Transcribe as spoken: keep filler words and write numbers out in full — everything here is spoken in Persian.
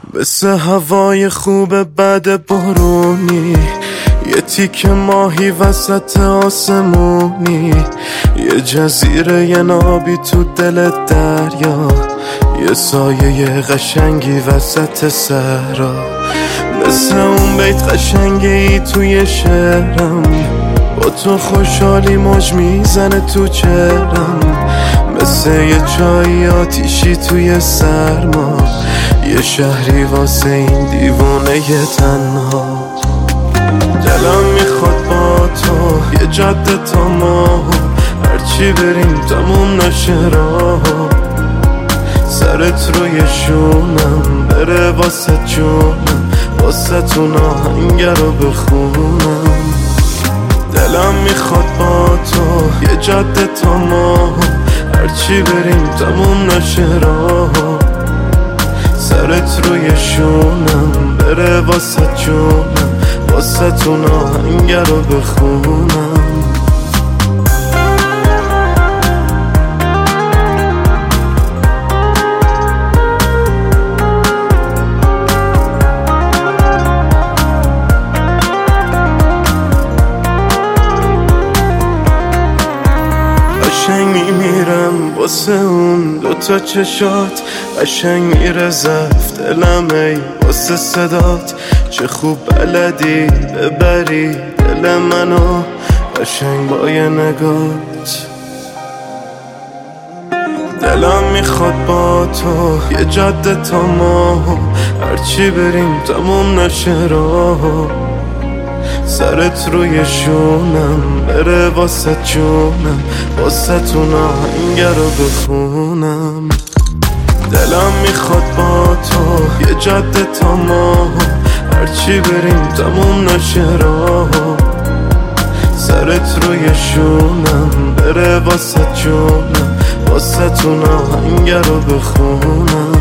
مثل هوای خوب بعد بارونی، یه تیک ماهی وسط آسمونی، یه جزیره یه نابی تو دل دریا، یه سایه قشنگی وسط صحرا. مثل اون بیت قشنگی توی شعرم، با تو خوشحالی موج میزنه تو چهرم. مثل یه چای آتیشی توی سرما، یه شهری واسه این دیوونه یه تنها. دلم میخواد با تو یه جاده تا ما، هرچی بریم تموم نشه راه. سرت روی شونم بره واسه جونم، واسه تو آهنگه رو بخونم. دلم میخواد با تو یه جاده تا ما، هرچی بریم تموم نشه راه. سرت روی شونم بره واسه جونم، واسه تو آهنگه رو بخونم. قشنگ میمیرم واسه اون دوتا چشات، قشنگ میره زفت دلم ای واسه صدات. چه خوب بلدی ببری دل منو، قشنگ با یه نگات. دلم میخواد با تو یه جاده تا ما، هرچی بریم تموم نشه راه. سرت روی شونم بره واسه جونم، واسه تو آهنگه رو بخونم. دلم میخواد با تو یه جاده تا ما، هرچی بریم تموم نشه راه. سرت روی شونم بره واسه جونم، واسه تو آهنگه رو بخونم.